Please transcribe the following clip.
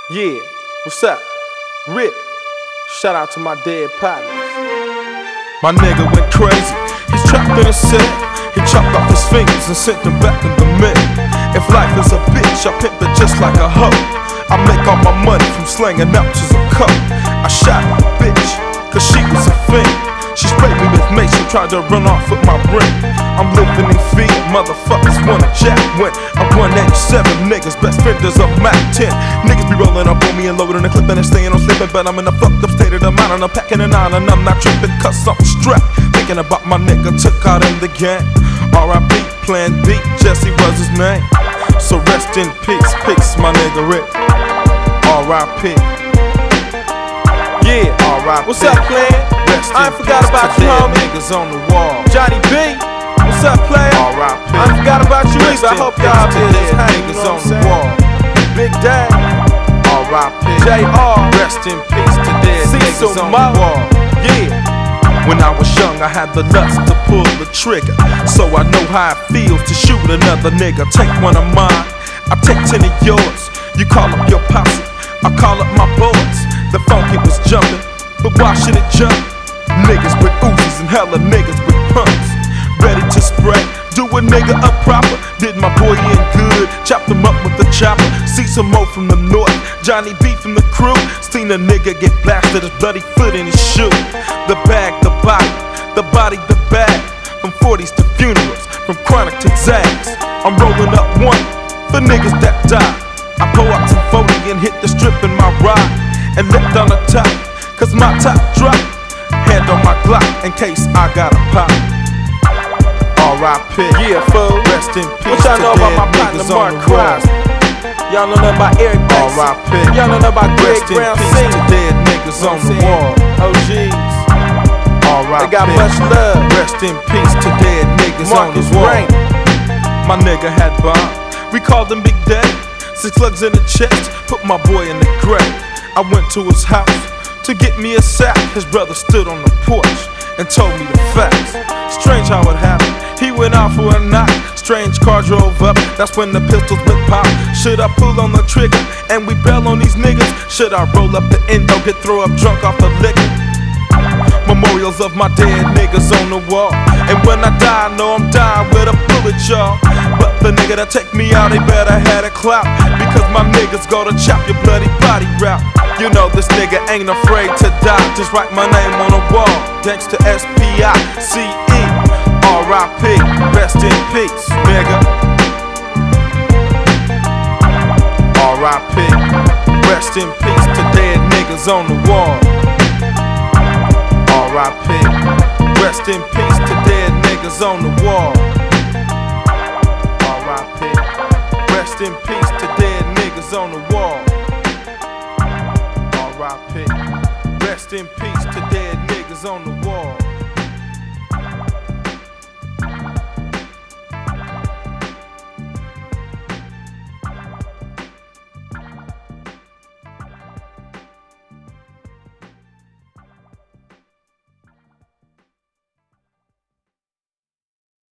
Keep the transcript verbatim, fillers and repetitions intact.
Yeah, what's up? Rip. Shout out to my dead partners. My nigga went crazy. He's trapped in a cell. He chopped off his fingers and sent them back in the middle. If life is a bitch, I pimp it just like a hoe. I make all my money from slanging ounces of coke. I shot a bitch, cause she was a fiend. She sprayed me with mace and tried to run off with my ring. I'm living in fear, motherfuckers wanna jack when I'm one eighty-seven, niggas best friends of Mac ten. Niggas be rolling up on me and loading a clip and staying on sleeping, but I'm in a fucked up state of the mind and I'm packing a nine and I'm not tripping cause I'm strapped. Thinking about my nigga took out in the gang. R I P, Plan B, Jesse was his name. So rest in peace, peace, my nigga Rick. R I P. Yeah, R I P. What's up, Plan? Rest I ain't forgot about you, homie. Niggas on the wall. Johnny B. What's up, player? R I P. I ain't forgot about you either. I hope y'all did this. Niggas on the wall. Big Dad. R I P. J R. Rest in peace to dead niggas on the wall. Yeah. When I was young, I had the lust to pull the trigger, so I know how it feels to shoot another nigga. Take one of mine, I take ten of yours. You call up your posse, I call up my boys. The funky was jumping, but why should it jump? Niggas with Uzis and hella niggas with pumps, ready to spray, do a nigga up proper. Did my boy in good, chopped him up with the chopper. See some more from the north, Johnny B from the crew. Seen a nigga get blasted, his bloody foot in his shoe. The bag, the body, the body, the bag. From forties to funerals, from chronic to zags. I'm rolling up one for niggas that die. I pull out some forty and hit the strip in my ride, and lift on the top, cause my top drop. Hand on my Glock in case I got a pop. R I P. Yeah, fool. Rest in peace. What y'all know about my partner Mark Crosby? Y'all know nothing about Eric Banks. R I P. Y'all know nothing about Greg Brown Senior To dead niggas on the wall. O Gs. R I P. They got much love. Rest in peace to dead niggas on the wall. My nigga had bomb. We called him Big Daddy. Six slugs in the chest. Put my boy in the grave. I went to his house to get me a sack. His brother stood on the porch and told me the facts. Strange how it happened. He went out for a knock. Strange car drove up. That's when the pistols went pop. Should I pull on the trigger and we bail on these niggas? Should I roll up the endo, get throw up drunk off the liquor? Memorials of my dead niggas on the wall. And when I die, I know I'm dying with a bullet, y'all. But the nigga that take me out, they better have a clout, because my niggas gonna chop your bloody body route. You know this nigga ain't afraid to die. Just write my name on the wall. Thanks to S P I C E. R I P. Rest in peace, nigga. R I P. Rest in peace to dead niggas on the wall. R I P. Rest in peace to dead niggas on the wall. R I P. Rest in peace to dead niggas on the wall. R I P. Rest in peace to dead niggas on the wall.